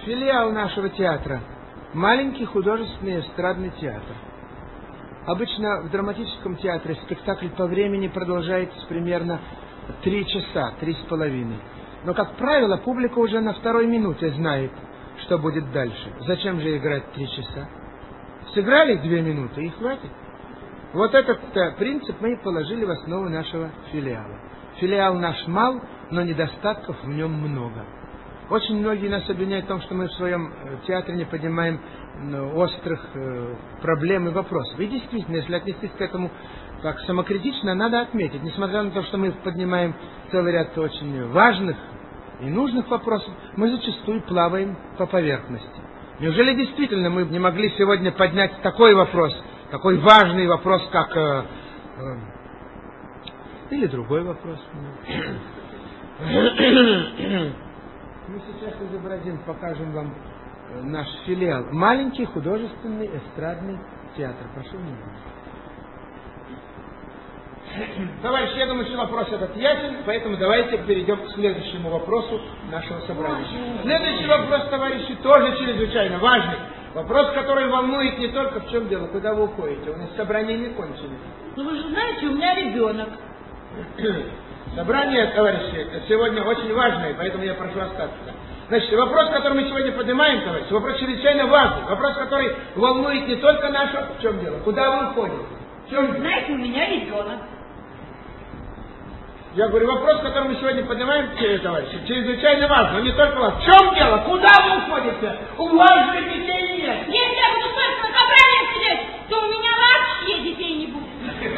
филиал нашего театра. Маленький художественный эстрадный театр. Обычно в драматическом театре спектакль по времени продолжается примерно 3 часа, 3,5. Но, как правило, публика уже на 2-й минуте знает, что будет дальше. Зачем же играть 3 часа? Сыграли 2 минуты и хватит. Вот этот принцип мы и положили в основу нашего филиала. Филиал наш мал, но недостатков в нем много. Очень многие нас обвиняют в том, что мы в своем театре не поднимаем острых проблем и вопросов. И действительно, если отнестись к этому как самокритично, надо отметить, несмотря на то, что мы поднимаем целый ряд очень важных и нужных вопросов, мы зачастую плаваем по поверхности. Неужели действительно мы не могли сегодня поднять такой вопрос, такой важный вопрос, как... или другой вопрос. Мы сейчас изобразим, покажем вам наш филиал. Маленький художественный эстрадный театр. Прошу внимания. Товарищи, я думаю, что вопрос этот ясен, поэтому давайте перейдем к следующему вопросу нашего собрания. Следующий вопрос, товарищи, тоже чрезвычайно важный. Вопрос, который волнует не только в чем дело, куда вы уходите. У нас собрание не кончилось. Ну вы же знаете, у меня ребенок. Собрание, товарищи, сегодня очень важное, поэтому я прошу остаться. Значит, вопрос, который мы сегодня поднимаем, товарищи, вопрос чрезвычайно важный. Вопрос, который волнует не только нашу... В чем дело? Куда вы уходите? В чем... Знаете, у меня ребенок. Я говорю, вопрос, который мы сегодня поднимаем, товарищи, чрезвычайно важный. Но не только вас. В чем дело? Куда вы уходите? У вас же детей нет. Если я буду только на собрании сидеть, то у меня вообще детей не будет.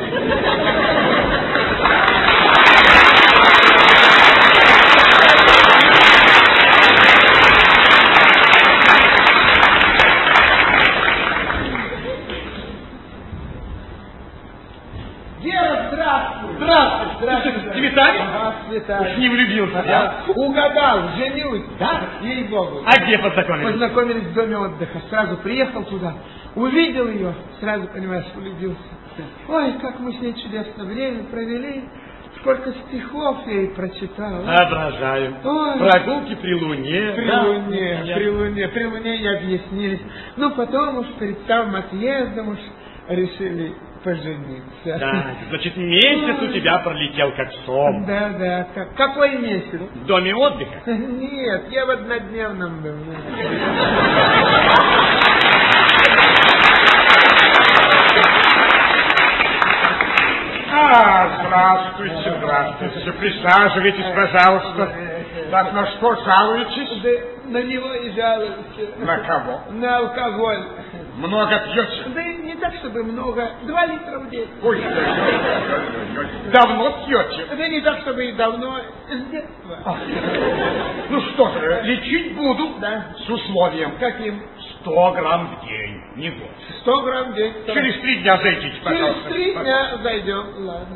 Здравствуй. Цветами? Ага, цветами. Уж не влюбился, да? Угадал, женюсь. Да? Ей-богу. А где познакомились? Познакомились в доме отдыха. Сразу приехал туда, увидел ее, сразу, понимаешь, влюбился. Ой, как мы с ней чудесно время провели. Сколько стихов я ей прочитал. Обожаю. Ой. Прогулки при луне. При луне и объяснились. Ну, потом уж перед самым отъездом уж решили пожениться. Да, значит, месяц у тебя пролетел как сон. Да. Какой месяц? В доме отдыха? Нет, я в однодневном был. Здравствуйте. Присаживайтесь, пожалуйста. Так, на что жалуетесь? Да на него и жалуются. На кого? На алкоголь. Много пьете? Да не так, чтобы много. 2 литра в день. Ой, давно пьете? Да не так, чтобы и давно. С детства. Ну что же, лечить буду. Да. С условием. Каким? 100 грамм в день, не больше. 100 грамм в день. Через 3 дня зайдите, пожалуйста. Через 3 дня зайдем. Ладно.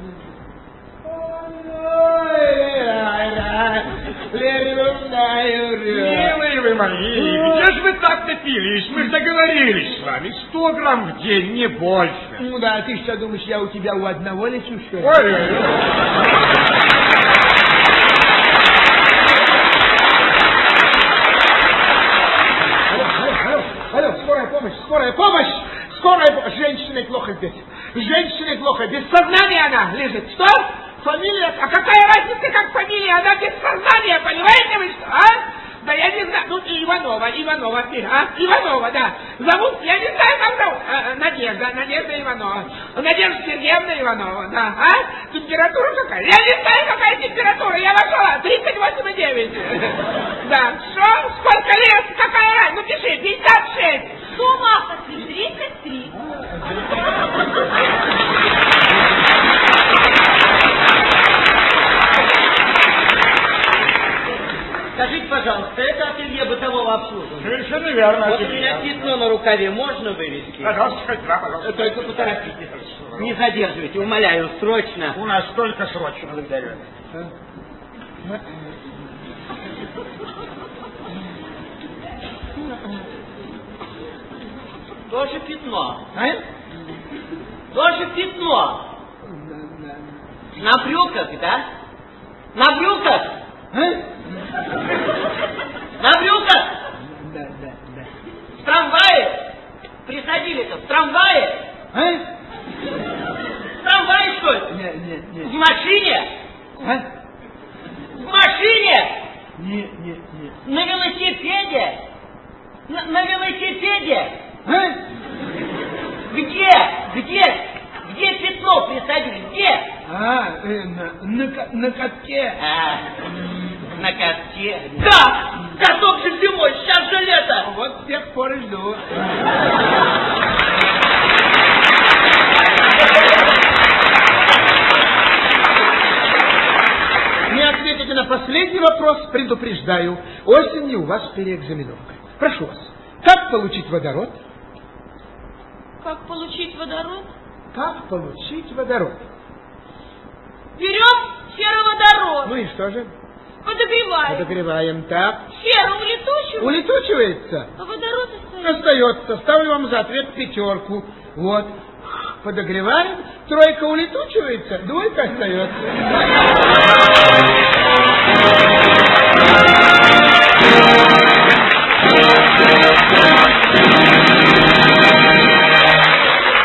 Милые вы мои, где же вы так напились? Мы же договорились с вами. 100 грамм в день, не больше. Ну да, ты что думаешь, я у тебя у одного лечу, что ли? Ой. Алло, скорая помощь. Женщине плохо здесь. Без сознания она лежит. Что? Фамилия? А какая разница, как фамилия? Она без сознания, понимаете вы что, а? Да я не знаю. Ну, Иванова, Иванова, да. Зовут, я не знаю, как зовут. Надежда Иванова. Надежда Сергеевна Иванова, да. А? Температура какая? Я не знаю, какая температура. Я вошла, 38,9. Да. Что? Сколько лет? Какая разница? Ну, пиши, 56. С ума пошли, 33. Скажите, пожалуйста, это ателье бытового обслуживания? Совершенно верно. Вот у меня пятно на рукаве, можно вывести? Пожалуйста, хоть да, пожалуйста. Только поторопитесь. Не задерживайте, умоляю, срочно. У нас только срочно. Благодарю. Тоже пятно. Тоже пятно. На брюках, да? На брюках? На брюках? А? В трамвае, что ли? Не. В машине? А? В машине? Не. На велосипеде? На велосипеде? А? Где пятно присадили? Где? На катке. На катке. Да! Готов же зимой, сейчас же лето! Вот с тех пор и жду. Не ответите на последний вопрос, предупреждаю. Осенью у вас переэкзаменовка. Прошу вас, как получить водород? Как получить водород? Как получить водород? Берем сероводород, Ну и что же? подогреваем. Подогреваем так. Серу улетучиваем, Улетучивается? а водород остается. Остается. Ставлю вам за ответ 5. Вот. Подогреваем. 3 улетучивается. 2 остается.